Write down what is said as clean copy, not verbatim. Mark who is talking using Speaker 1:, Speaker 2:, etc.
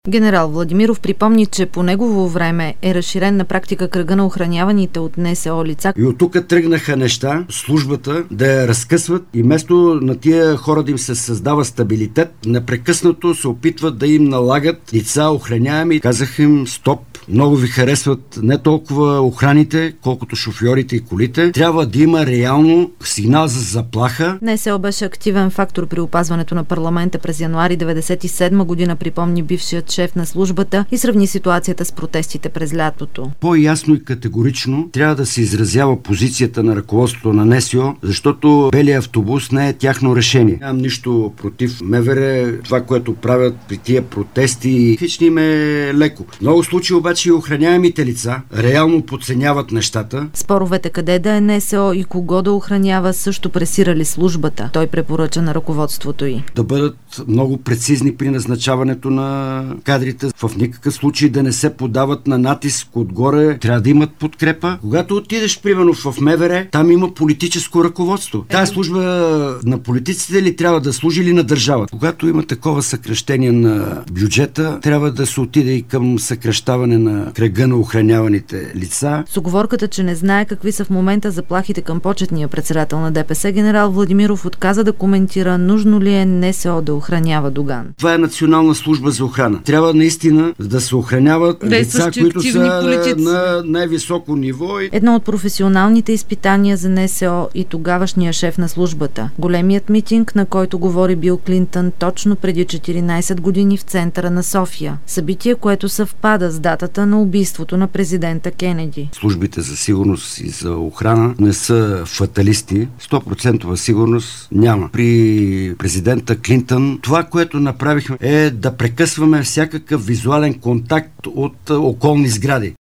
Speaker 1: Генерал Владимиров припомни, че по негово време е разширен на практика кръга на охраняваните от НСО лица.
Speaker 2: И от тук тръгнаха неща, службата да я разкъсват и вместо на тия хора да им се създава стабилитет, непрекъснато се опитват да им налагат лица охраняеми. Казах им: стоп, много ви харесват не толкова охраните, колкото шофьорите и колите. Трябва да има реално сигнал за заплаха.
Speaker 1: НСО беше активен фактор при опазването на парламента през януари 1997 година, припомни бившият шеф на службата и сравни ситуацията с протестите през лятото.
Speaker 2: По-ясно и категорично трябва да се изразява позицията на ръководството на НСО, защото белият автобус не е тяхно решение. Нямам нищо против МВР, това, което правят при тия протести, хич им е леко. В много случаи обаче и охраняемите лица реално подценяват нещата.
Speaker 1: Споровете къде да е НСО и кого да охранява също пресирали службата. Той препоръча на ръководството й
Speaker 2: да бъдат много прецизни при назначаването на кадрите. В никакъв случай да не се подават на натиск отгоре. Трябва да имат подкрепа. Когато отидеш, примерно, в МВР, там има политическо ръководство. Тая служба на политиците ли трябва да служи или на държавата? Когато има такова съкращение на бюджета, трябва да се отиде и към съкращаване на кръга на охраняваните лица.
Speaker 1: С уговорката, че не знае какви са в момента заплахите към почетния председател на ДПС, генерал Владимиров отказа да коментира нужно ли е НСО да охранява Доган.
Speaker 2: Това е Национална служба за охрана. Трябва наистина да се охраняват лица, които са на най-високо ниво.
Speaker 1: Едно от професионалните изпитания за НСО и тогавашния шеф на службата. Големият митинг, на който говори Бил Клинтън точно преди 14 години в центъра на София. Събитие, което съвпада с датата на убийството на президента Кенеди.
Speaker 2: Службите за сигурност и за охрана не са фаталисти. 100% сигурност няма. При президента Клинтън това, което направихме, е да прекъсваме всякакъв визуален контакт от околни сгради.